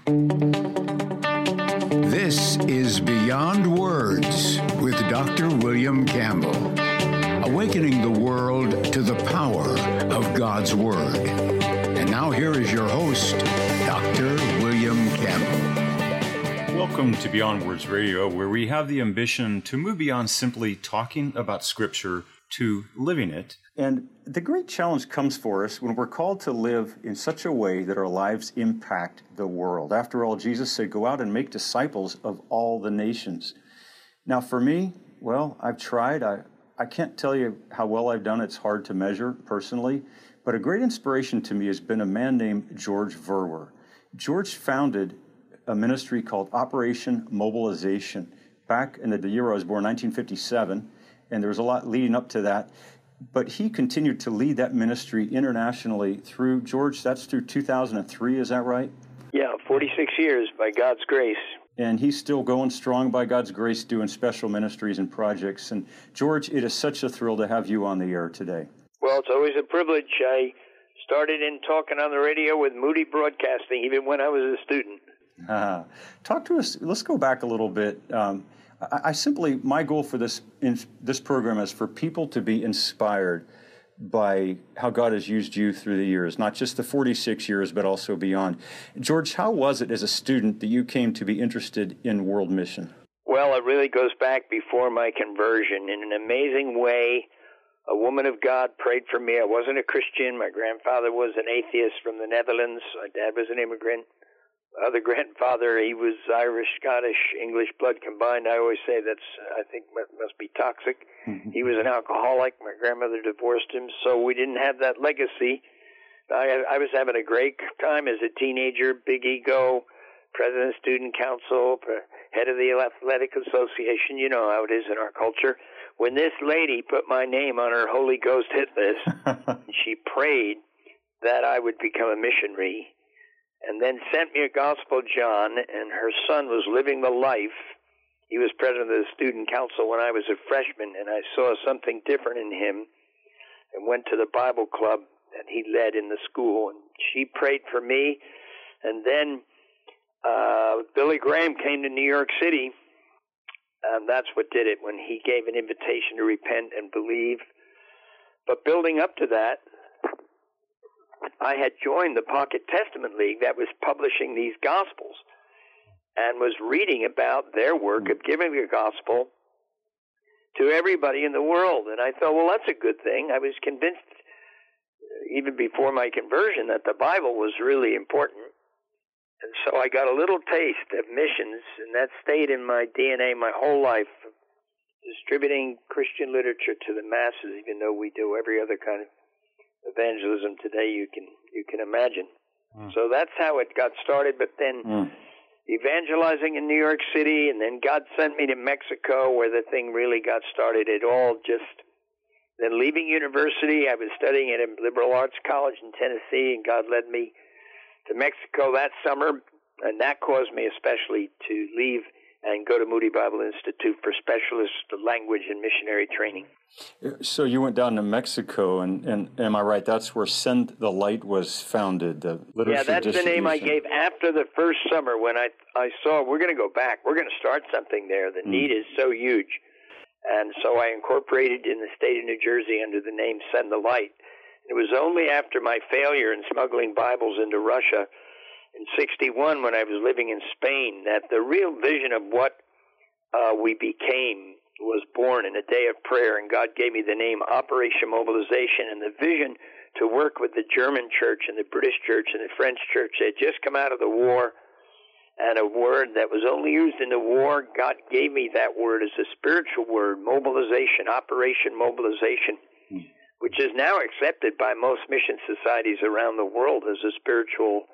This is Beyond Words with Dr. William Campbell, awakening the world to the power of God's Word. And now here is your host, Dr. William Campbell. Welcome to Beyond Words Radio, where we have the ambition to move beyond simply talking about Scripture to living it. And the great challenge comes for us when we're called to live in such a way that our lives impact the world. After all, Jesus said, go out and make disciples of all the nations. Now, for me, well, I've tried. I can't tell you how well I've done. It's hard to measure personally. But a great inspiration to me has been a man named George Verwer. George founded a ministry called Operation Mobilization back in the year I was born, 1957. And there was a lot leading up to that. But he continued to lead that ministry internationally through, George, that's through 2003, is that right? Yeah, 46 years by God's grace. And he's still going strong by God's grace, doing special ministries and projects. And George, it is such a thrill to have you on the air today. Well, it's always a privilege. I started in talking on the radio with Moody Broadcasting, even when I was a student. Talk to us, let's go back a little bit. My goal for this program is for people to be inspired by how God has used you through the years, not just the 46 years, but also beyond. George, how was it as a student that you came to be interested in world mission? Well, it really goes back before my conversion. In an amazing way, a woman of God prayed for me. I wasn't a Christian. My grandfather was an atheist from the Netherlands. My dad was an immigrant. Other grandfather, he was Irish, Scottish, English blood combined. I always say I think must be toxic. Mm-hmm. He was an alcoholic. My grandmother divorced him, so we didn't have that legacy. I was having a great time as a teenager, big ego, president of student council, head of the athletic association. You know how it is in our culture. When this lady put my name on her Holy Ghost hit list, she prayed that I would become a missionary, and then sent me a Gospel John, and her son was living the life. He was president of the student council when I was a freshman, and I saw something different in him and went to the Bible club that he led in the school, and she prayed for me. And then Billy Graham came to New York City, and that's what did it, when he gave an invitation to repent and believe. But building up to that, I had joined the Pocket Testament League that was publishing these Gospels and was reading about their work of giving the gospel to everybody in the world. And I thought, well, that's a good thing. I was convinced, even before my conversion, that the Bible was really important. And so I got a little taste of missions, and that stayed in my DNA my whole life, distributing Christian literature to the masses, even though we do every other kind of evangelism today you can imagine. So that's how it got started. But then evangelizing in New York City, and then God sent me to Mexico, where the thing really got started. It all just, then leaving university, I was studying at a liberal arts college in Tennessee, and God led me to Mexico that summer, and that caused me especially to leave and go to Moody Bible Institute for specialist language and missionary training. So you went down to Mexico, and am I right, that's where Send the Light was founded, the literature. Yeah, that's the name I gave after the first summer when I saw, we're going to go back. We're going to start something there. The need is so huge. And so I incorporated in the state of New Jersey under the name Send the Light. It was only after my failure in smuggling Bibles into Russia in 1961, when I was living in Spain, that the real vision of what we became was born in a day of prayer, and God gave me the name Operation Mobilization, and the vision to work with the German church and the British church and the French church. They had just come out of the war, and a word that was only used in the war, God gave me that word as a spiritual word, mobilization, Operation Mobilization, which is now accepted by most mission societies around the world as a spiritual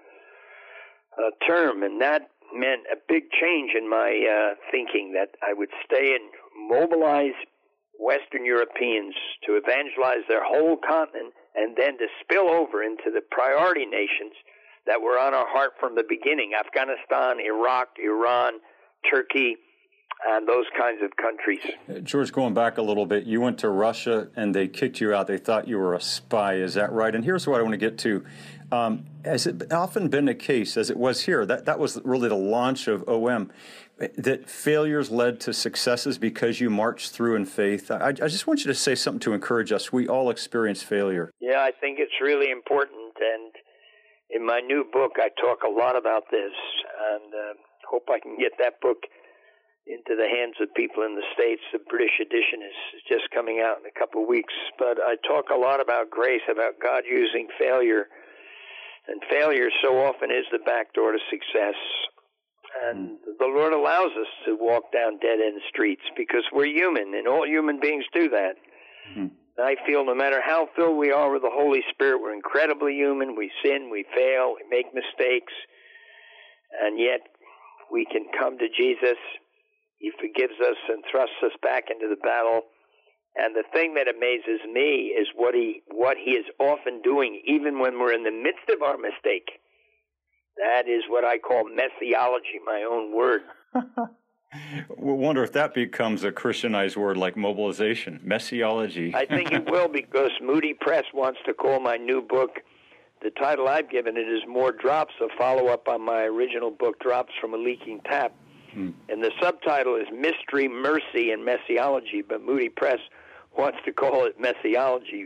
term, and that meant a big change in my thinking, that I would stay and mobilize Western Europeans to evangelize their whole continent, and then to spill over into the priority nations that were on our heart from the beginning: Afghanistan, Iraq, Iran, Turkey, and those kinds of countries. George, going back a little bit, you went to Russia and they kicked you out. They thought you were a spy. Is that right? And here's what I want to get to. Has it often been the case, as it was here, that was really the launch of OM, that failures led to successes because you marched through in faith? I just want you to say something to encourage us. We all experience failure. Yeah, I think it's really important. And in my new book, I talk a lot about this, and hope I can get that book into the hands of people in the States. The British edition is just coming out in a couple of weeks. But I talk a lot about grace, about God using failure. And failure so often is the back door to success. And the Lord allows us to walk down dead-end streets because we're human, and all human beings do that. I feel no matter how filled we are with the Holy Spirit, we're incredibly human. We sin, we fail, we make mistakes, and yet we can come to Jesus. He forgives us and thrusts us back into the battle. And the thing that amazes me is what he is often doing, even when we're in the midst of our mistake. That is what I call messiology, my own word. We wonder if that becomes a Christianized word like mobilization, messiology. I think it will, because Moody Press wants to call my new book, the title I've given it is More Drops, a follow-up on my original book, Drops from a Leaking Tap. And the subtitle is Mystery, Mercy, and Messiology, but Moody Press wants to call it messiology.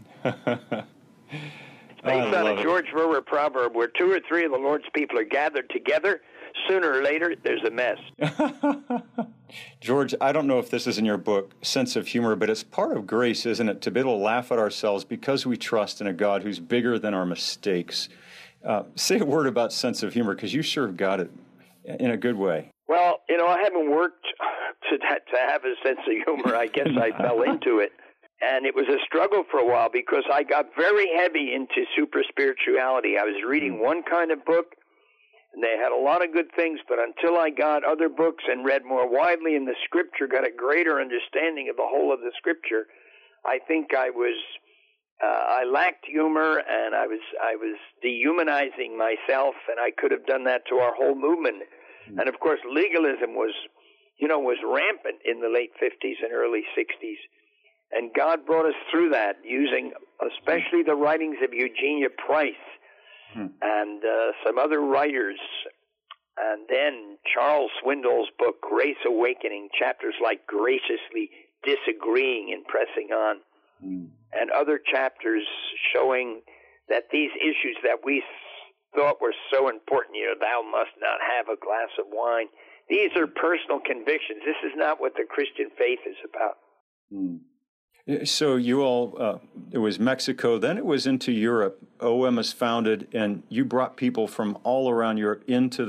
Based on a George Verwer proverb, where two or three of the Lord's people are gathered together, sooner or later, there's a mess. George, I don't know if this is in your book, Sense of Humor, but it's part of grace, isn't it, to be able to laugh at ourselves because we trust in a God who's bigger than our mistakes. Say a word about sense of humor, because you sure have got it in a good way. Well, I haven't worked to have a sense of humor. I guess I fell into it. And it was a struggle for a while because I got very heavy into super spirituality. I was reading one kind of book, and they had a lot of good things, but until I got other books and read more widely in the Scripture, got a greater understanding of the whole of the Scripture, I think I lacked humor, and I was dehumanizing myself, and I could have done that to our whole movement. And of course, legalism was rampant in the late 50s and early 60s. And God brought us through that using especially the writings of Eugenia Price and some other writers. And then Charles Swindoll's book, Grace Awakening, chapters like Graciously Disagreeing and Pressing On, and other chapters showing that these issues that we thought were so important, thou must not have a glass of wine, these are personal convictions. This is not what the Christian faith is about. So you all, it was Mexico, then it was into Europe. OM was founded, and you brought people from all around Europe into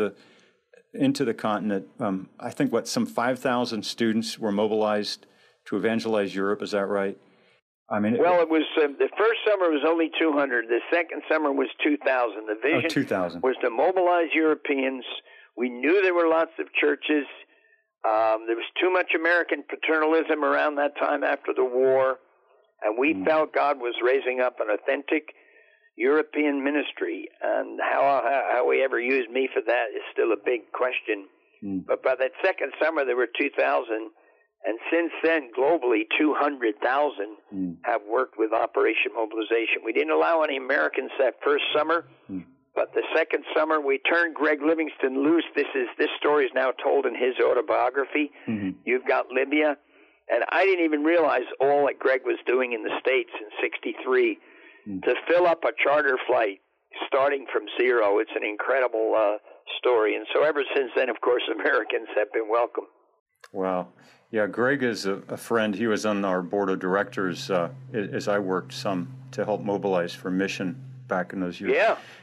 the continent. I think, some 5,000 students were mobilized to evangelize Europe. Is that right? I mean, well, it was the first summer was only 200. The second summer was 2,000. The vision 2,000 was to mobilize Europeans. We knew there were lots of churches. There was too much American paternalism around that time after the war, and we felt God was raising up an authentic European ministry, and how he ever used me for that is still a big question. But by that second summer, there were 2,000, and since then, globally, 200,000 have worked with Operation Mobilization. We didn't allow any Americans that first summer. But the second summer, we turned Greg Livingston loose. This story is now told in his autobiography. You've got Libya. And I didn't even realize all that Greg was doing in the States in 1963 to fill up a charter flight starting from zero. It's an incredible story. And so ever since then, of course, Americans have been welcome. Wow. Yeah, Greg is a friend. He was on our board of directors as I worked some to help mobilize for mission back in those years.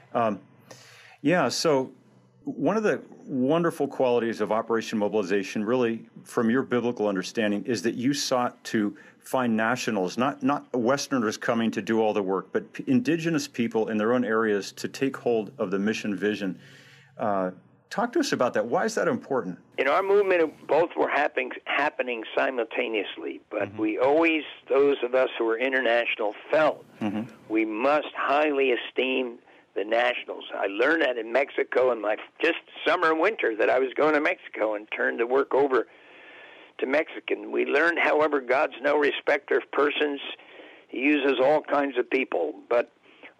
So one of the wonderful qualities of Operation Mobilization, really, from your biblical understanding, is that you sought to find nationals, not Westerners coming to do all the work, but indigenous people in their own areas to take hold of the mission vision. Talk to us about that. Why is that important? In our movement, both were happening simultaneously, but we always, those of us who were international, felt we must highly esteem the nationals. I learned that in Mexico in my just summer and winter that I was going to Mexico and turned the work over to Mexican. We learned, however, God's no respecter of persons. He uses all kinds of people, but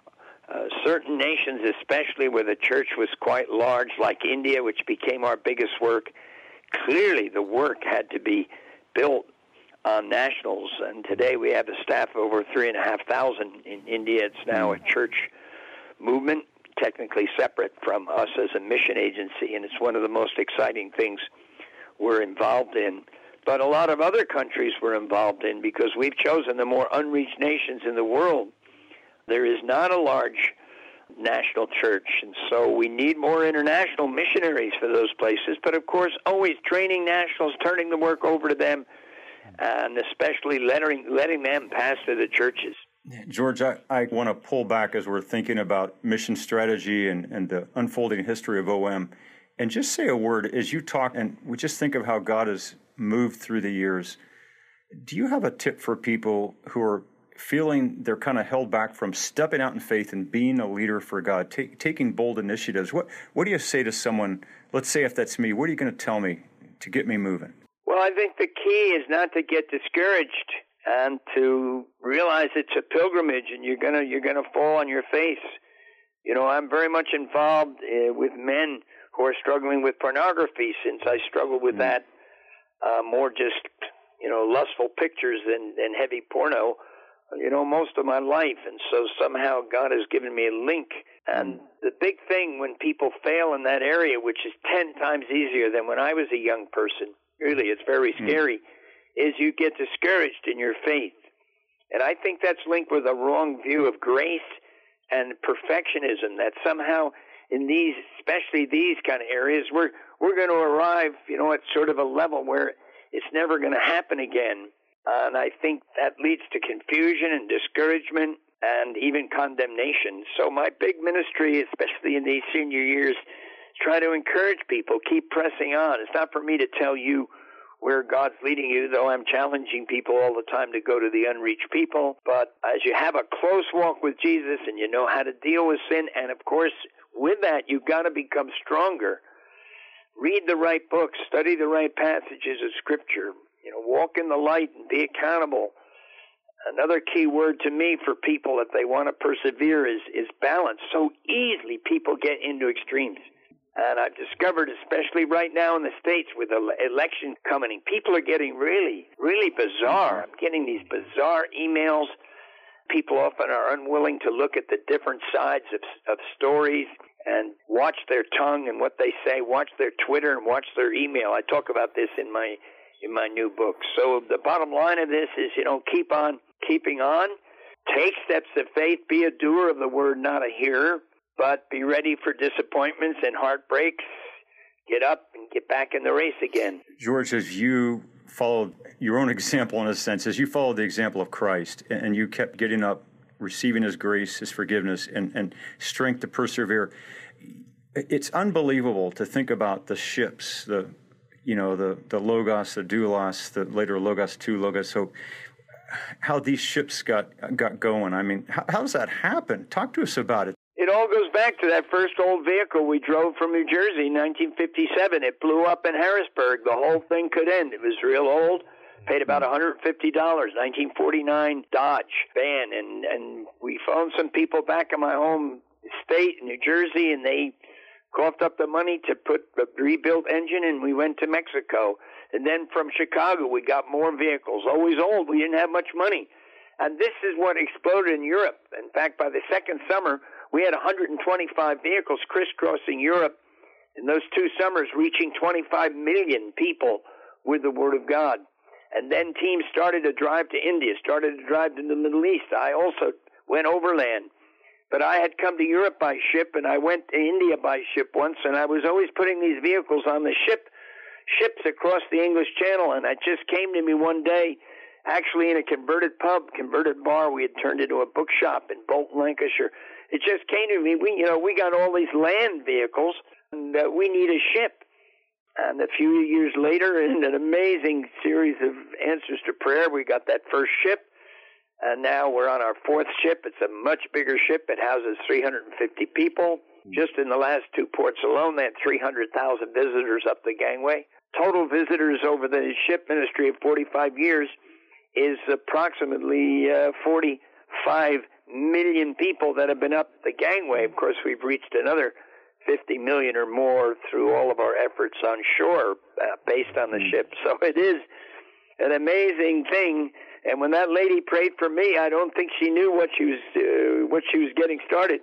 certain nations, especially where the church was quite large, like India, which became our biggest work, clearly the work had to be built on nationals. And today we have a staff of over 3,500 in India. It's now a church movement, technically separate from us as a mission agency, and it's one of the most exciting things we're involved in. But a lot of other countries we're involved in because we've chosen the more unreached nations in the world. There is not a large national church, and so we need more international missionaries for those places, but of course always training nationals, turning the work over to them, and especially letting them pastor the churches. George, I want to pull back as we're thinking about mission strategy and the unfolding history of OM, and just say a word as you talk, and we just think of how God has moved through the years. Do you have a tip for people who are feeling they're kind of held back from stepping out in faith and being a leader for God, taking bold initiatives? What do you say to someone, let's say if that's me, what are you going to tell me to get me moving? Well, I think the key is not to get discouraged and to realize it's a pilgrimage and you're gonna fall on your face. You know, I'm very much involved with men who are struggling with pornography, since I struggled with that more just, lustful pictures than heavy porno, most of my life. And so somehow God has given me a link. And the big thing when people fail in that area, which is 10 times easier than when I was a young person, really, it's very scary, is you get discouraged in your faith. And I think that's linked with a wrong view of grace and perfectionism, that somehow in these, especially these kind of areas, we're going to arrive, at sort of a level where it's never going to happen again. And I think that leads to confusion and discouragement and even condemnation. So my big ministry, especially in these senior years, is try to encourage people, keep pressing on. It's not for me to tell you where God's leading you, though I'm challenging people all the time to go to the unreached people. But as you have a close walk with Jesus and you know how to deal with sin, and of course, with that, you've got to become stronger. Read the right books, study the right passages of Scripture, walk in the light and be accountable. Another key word to me for people if they want to persevere is balance. So easily people get into extremes. And I've discovered, especially right now in the States with the election coming, people are getting really, really bizarre. I'm getting these bizarre emails. People often are unwilling to look at the different sides of stories and watch their tongue and what they say, watch their Twitter and watch their email. I talk about this in my new book. So the bottom line of this is, keep on keeping on. Take steps of faith. Be a doer of the word, not a hearer. But be ready for disappointments and heartbreaks. Get up and get back in the race again. George, as you followed your own example, in a sense, as you followed the example of Christ, and you kept getting up, receiving His grace, His forgiveness, and strength to persevere, it's unbelievable to think about the ships, the Logos, the Doulos, the later Logos 2, Logos Hope, how these ships got going. I mean, how does that happen? Talk to us about it. It all goes back to that first old vehicle we drove from New Jersey in 1957. It blew up in Harrisburg. The whole thing could end. It was real old. Paid about $150, 1949 Dodge van. And we phoned some people back in my home state in New Jersey, and they coughed up the money to put a rebuilt engine, and we went to Mexico. And then from Chicago, we got more vehicles. Always old. We didn't have much money. And this is what exploded in Europe. In fact, by the second summer, we had 125 vehicles crisscrossing Europe in those 2 summers, reaching 25 million people with the Word of God. And then teams started to drive to India, started to drive to the Middle East. I also went overland. But I had come to Europe by ship, and I went to India by ship once, and I was always putting these vehicles on the ships across the English Channel. And it just came to me one day, actually in a converted bar we had turned into a bookshop in Bolton, Lancashire. It just came to me, we got all these land vehicles, and we need a ship. And a few years later, in an amazing series of answers to prayer, we got that first ship. And now we're on our 4th ship. It's a much bigger ship. It houses 350 people. Just in the last two ports alone, they had 300,000 visitors up the gangway. Total visitors over the ship ministry of 45 years is approximately 45 million people that have been up the gangway. Of course, we've reached another 50 million or more through all of our efforts on shore based on the ship. So it is an amazing thing. And when that lady prayed for me, I don't think she knew what she was getting started.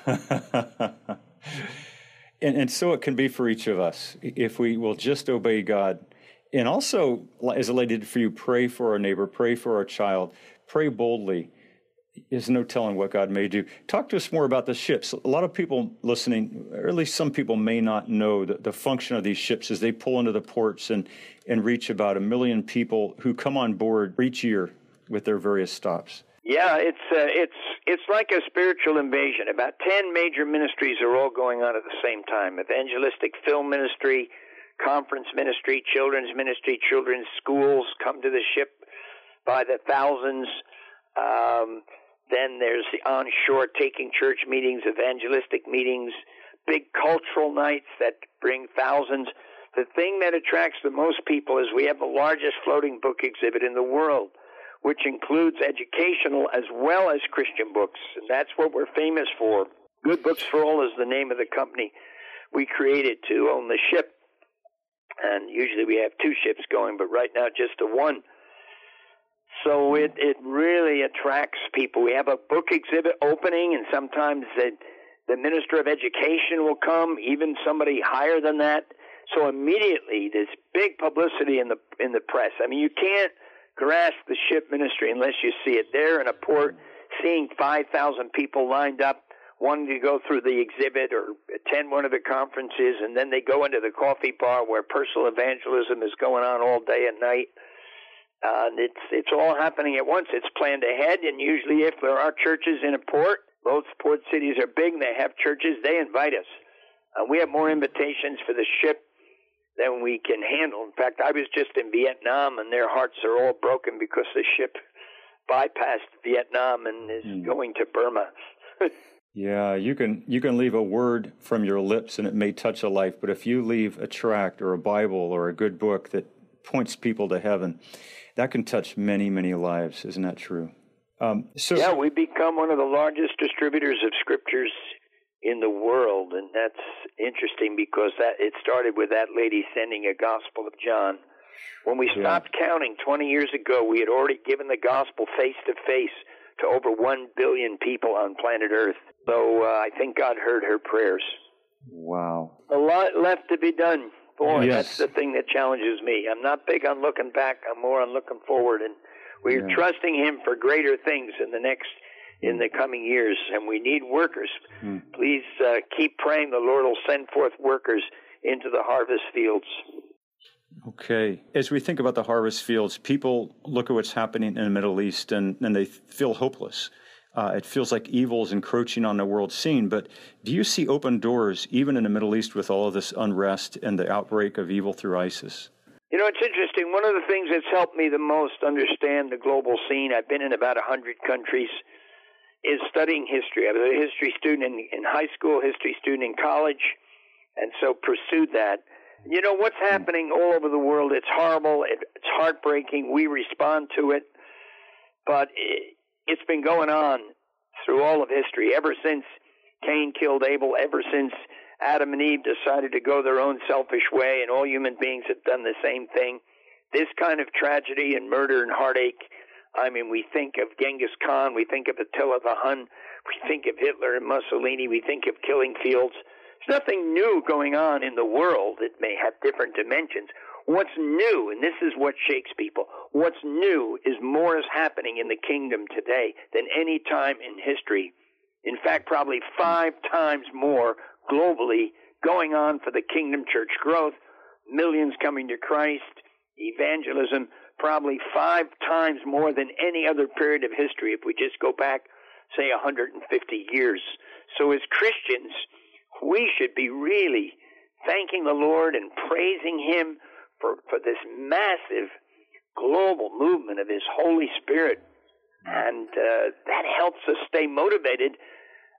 And so it can be for each of us if we will just obey God. And also, as a lady did for you, pray for our neighbor, pray for our child, pray boldly. There's no telling what God may do. Talk to us more about the ships. A lot of people listening, or at least some people, may not know the function of these ships as they pull into the ports and reach about 1 million people who come on board each year with their various stops. Yeah, it's like a spiritual invasion. About 10 major ministries are all going on at the same time. Evangelistic film ministry, conference ministry, children's schools come to the ship by the thousands. Then there's the onshore taking church meetings, evangelistic meetings, big cultural nights that bring thousands. The thing that attracts the most people is we have the largest floating book exhibit in the world, which includes educational as well as Christian books. And that's what we're famous for. Good Books for All is the name of the company we created to own the ship. And usually we have 2 ships going, but right now just the one. So it really attracts people. We have a book exhibit opening, and sometimes the Minister of Education will come, even somebody higher than that. So immediately there's big publicity in the press. I mean, you can't grasp the ship ministry unless you see it. There in a port, seeing 5,000 people lined up, wanting to go through the exhibit or attend one of the conferences, and then they go into the coffee bar where personal evangelism is going on all day and night. And it's all happening at once. It's planned ahead, and usually if there are churches in a port, most port cities are big and they have churches, they invite us. We have more invitations for the ship than we can handle. In fact, I was just in Vietnam, and their hearts are all broken because the ship bypassed Vietnam and is going to Burma. Yeah, you can leave a word from your lips and it may touch a life, but if you leave a tract or a Bible or a good book that points people to heaven, that can touch many, many lives. Isn't that true? Yeah, we become one of the largest distributors of scriptures in the world, and that's interesting because it started with that lady sending a Gospel of John. When we stopped counting 20 years ago, we had already given the gospel face-to-face to over 1 billion people on planet Earth. So I think God heard her prayers. Wow. A lot left to be done. Boy, yes. That's the thing that challenges me. I'm not big on looking back. I'm more on looking forward. And we're trusting Him for greater things in the coming years. And we need workers. Please keep praying the Lord will send forth workers into the harvest fields. Okay. As we think about the harvest fields, people look at what's happening in the Middle East and they feel hopeless. It feels like evil is encroaching on the world scene, but do you see open doors even in the Middle East with all of this unrest and the outbreak of evil through ISIS? You know, it's interesting. One of the things that's helped me the most understand the global scene, I've been in about 100 countries, is studying history. I was a history student in high school, history student in college, and so pursued that. You know, what's happening all over the world, it's horrible, it's heartbreaking, we respond to it, but it's been going on through all of history, ever since Cain killed Abel, ever since Adam and Eve decided to go their own selfish way, and all human beings have done the same thing. This kind of tragedy and murder and heartache, I mean, we think of Genghis Khan, we think of Attila the Hun, we think of Hitler and Mussolini, we think of killing fields. There's nothing new going on in the world. It may have different dimensions. What's new, and this is what shakes people, what's new is more is happening in the kingdom today than any time in history. In fact, probably 5 times more globally going on for the kingdom church growth, millions coming to Christ, evangelism, probably 5 times more than any other period of history if we just go back, say, 150 years. So as Christians, we should be really thanking the Lord and praising Him for this massive global movement of His Holy Spirit. And that helps us stay motivated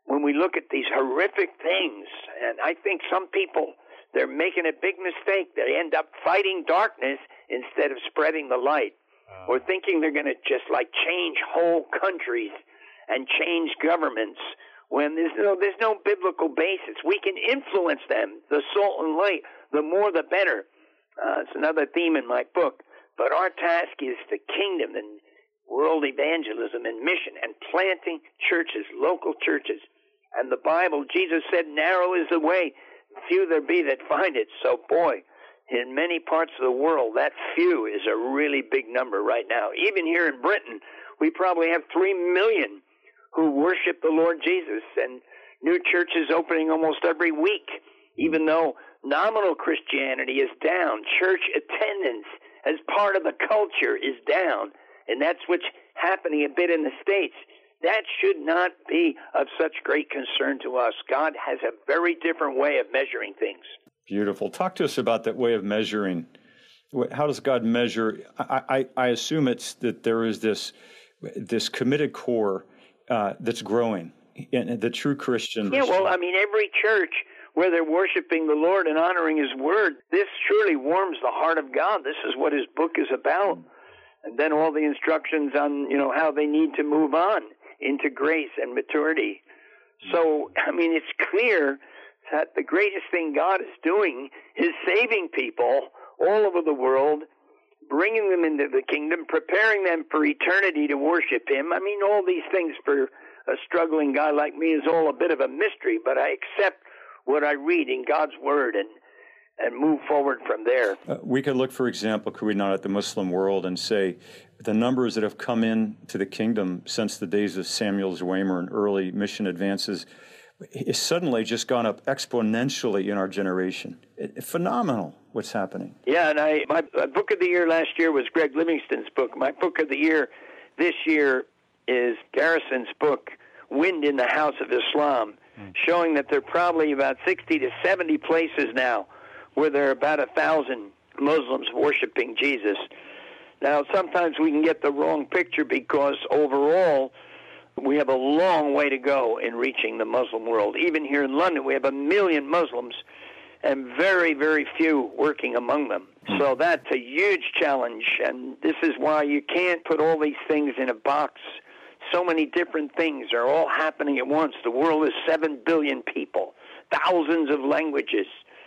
when we look at these horrific things. And I think some people, they're making a big mistake. They end up fighting darkness instead of spreading the light, or thinking they're going to just like change whole countries and change governments when there's no biblical basis. We can influence them, the salt and light, the more the better. It's another theme in my book. But our task is the kingdom and world evangelism and mission and planting churches, local churches. And the Bible, Jesus said, narrow is the way, few there be that find it. So, boy, in many parts of the world, that few is a really big number right now. Even here in Britain, we probably have 3 million who worship the Lord Jesus, and new churches opening almost every week, even though nominal Christianity is down. Church attendance as part of the culture is down, and that's what's happening a bit in the States. That should not be of such great concern to us. God has a very different way of measuring things. Beautiful. Talk to us about that way of measuring. How does God measure? I assume it's that there is this committed core that's growing, and the true Christian. Yeah, well, I mean, every church where they're worshiping the Lord and honoring His Word, this surely warms the heart of God. This is what His book is about. And then all the instructions on, how they need to move on into grace and maturity. So, I mean, it's clear that the greatest thing God is doing is saving people all over the world, bringing them into the kingdom, preparing them for eternity to worship Him. I mean, all these things for a struggling guy like me is all a bit of a mystery, but I accept what I read in God's Word and move forward from there. We could look, for example, could we not, at the Muslim world and say the numbers that have come into the kingdom since the days of Samuel Zwemer and early mission advances is suddenly just gone up exponentially in our generation. Phenomenal what's happening. Yeah, and my book of the year last year was Greg Livingston's book. My book of the year this year is Garrison's book, Wind in the House of Islam, showing that there are probably about 60 to 70 places now where there are about 1,000 Muslims worshiping Jesus. Now, sometimes we can get the wrong picture because overall we have a long way to go in reaching the Muslim world. Even here in London, we have 1 million Muslims and very, very few working among them. So that's a huge challenge, and this is why you can't put all these things in a box. So many different things are all happening at once. The world is 7 billion people, thousands of languages,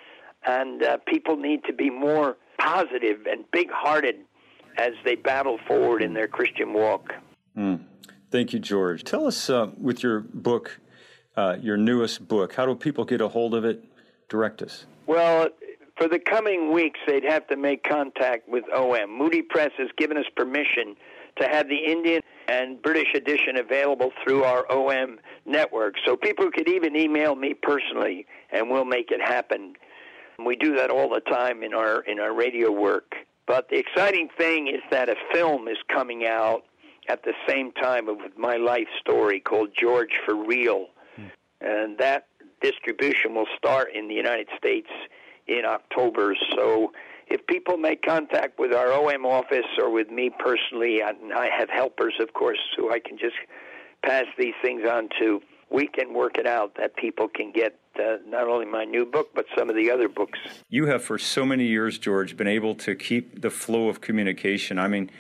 and people need to be more positive and big-hearted as they battle forward in their Christian walk. Thank you, George. Tell us, with your book, your newest book, how do people get a hold of it? Direct us. Well, for the coming weeks, they'd have to make contact with OM. Moody Press has given us permission to have the Indian and British edition available through our OM network. So people could even email me personally, and we'll make it happen. We do that all the time in our radio work. But the exciting thing is that a film is coming out at the same time with my life story called George for Real. And that distribution will start in the United States in October. So if people make contact with our OM office or with me personally, and I have helpers, of course, who I can just pass these things on to, we can work it out that people can get not only my new book, but some of the other books. You have for so many years, George, been able to keep the flow of communication. I mean,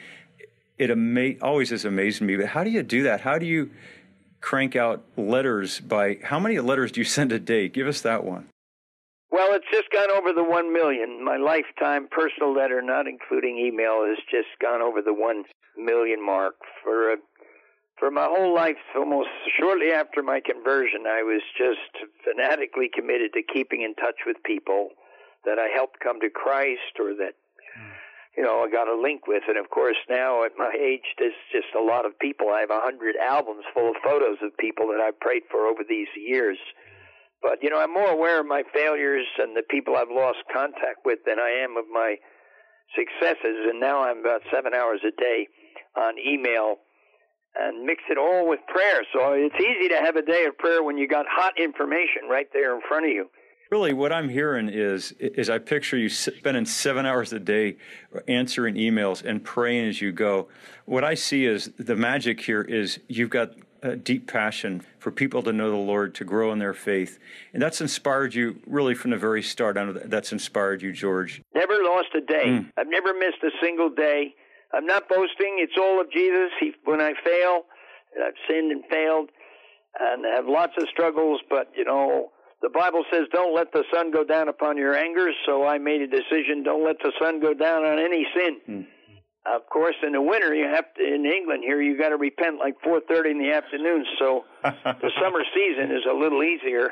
it always has amazed me, but how do you do that? How do you crank out letters how many letters do you send a day? Give us that one. Well, it's just gone over the 1 million. My lifetime personal letter, not including email, has just gone over the 1 million mark. For my whole life, almost shortly after my conversion, I was just fanatically committed to keeping in touch with people that I helped come to Christ or that, I got a link with. And, of course, now at my age, there's just a lot of people. I have 100 albums full of photos of people that I've prayed for over these years. But, I'm more aware of my failures and the people I've lost contact with than I am of my successes. And now I'm about 7 hours a day on email and mix it all with prayer. So it's easy to have a day of prayer when you got hot information right there in front of you. Really, what I'm hearing is I picture you spending 7 hours a day answering emails and praying as you go. What I see is the magic here is you've got a deep passion for people to know the Lord, to grow in their faith. And that's inspired you really from the very start. I know that's inspired you, George. Never lost a day. I've never missed a single day. I'm not boasting. It's all of Jesus. When I fail, and I've sinned and failed, and have lots of struggles, but, the Bible says don't let the sun go down upon your anger, so I made a decision, don't let the sun go down on any sin. Of course, in the winter, you have to, in England here, you got to repent like 4:30 in the afternoon, so the summer season is a little easier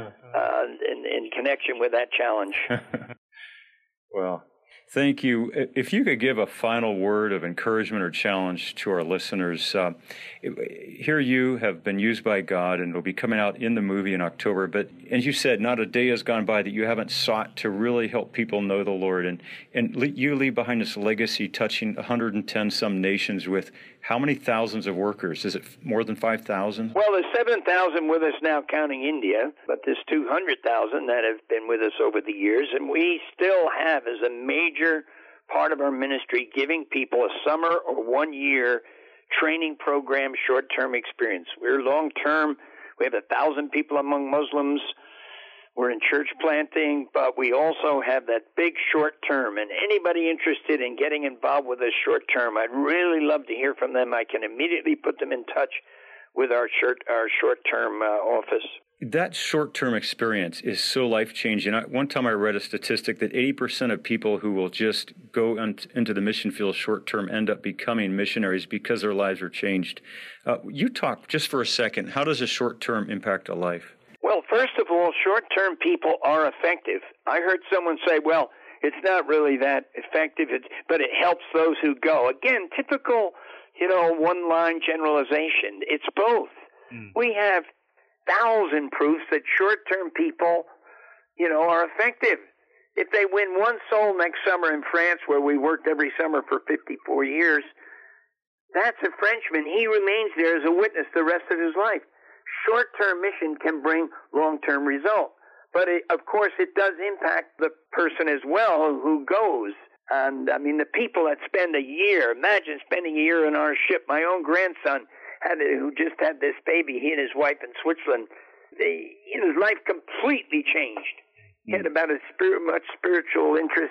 in connection with that challenge. Well, thank you. If you could give a final word of encouragement or challenge to our listeners, here you have been used by God and will be coming out in the movie in October. But as you said, not a day has gone by that you haven't sought to really help people know the Lord. And you leave behind this legacy touching 110 some nations with how many thousands of workers? Is it more than 5,000? Well, there's 7,000 with us now, counting India, but there's 200,000 that have been with us over the years, and we still have, as a major part of our ministry, giving people a summer or 1 year training program, short-term experience. We're long-term. We have 1,000 people among Muslims. We're in church planting, but we also have that big short term. And anybody interested in getting involved with us short term, I'd really love to hear from them. I can immediately put them in touch with our short term office. That short-term experience is so life-changing. One time I read a statistic that 80% of people who will just go into the mission field short-term end up becoming missionaries because their lives are changed. You talk just for a second. How does a short-term impact a life? Well, first of all, short-term people are effective. I heard someone say, well, it's not really that effective, but it helps those who go. Again, typical, one-line generalization. It's both. We have 1,000 proofs that short-term people, are effective. If they win one soul next summer in France, where we worked every summer for 54 years, that's a Frenchman. He remains there as a witness the rest of his life. Short-term mission can bring long-term result. But, of course, it does impact the person as well who goes. And, the people that spend a year, imagine spending a year on our ship. My own grandson, who just had this baby, he and his wife in Switzerland, his life completely changed. He had about as much spiritual interest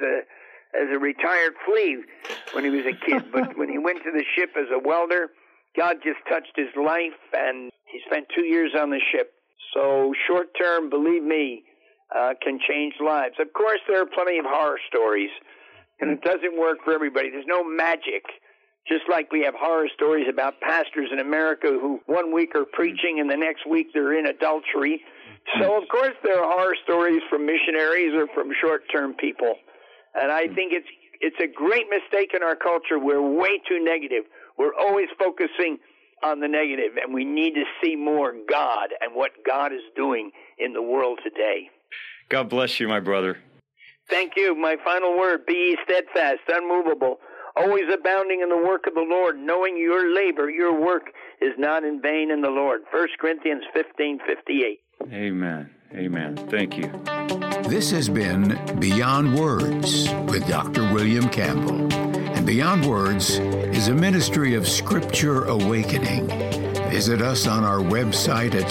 as a retired flea when he was a kid. But when he went to the ship as a welder, God just touched his life, and he spent 2 years on the ship. So short term, believe me, can change lives. Of course, there are plenty of horror stories, and it doesn't work for everybody. There's no magic. Just like we have horror stories about pastors in America who 1 week are preaching and the next week they're in adultery. So, of course, there are horror stories from missionaries or from short-term people. And I think it's a great mistake in our culture. We're way too negative. We're always focusing on the negative, and we need to see more God and what God is doing in the world today. God bless you, my brother. Thank you. My final word, be ye steadfast, unmovable, always abounding in the work of the Lord, knowing your labor, your work is not in vain in the Lord. 1 Corinthians 15:58. Amen. Amen. Thank you. This has been Beyond Words with Dr. William Campbell. And Beyond Words is a ministry of Scripture Awakening. Visit us on our website at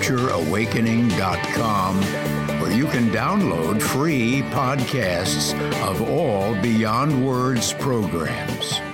scriptureawakening.com, where you can download free podcasts of all Beyond Words programs.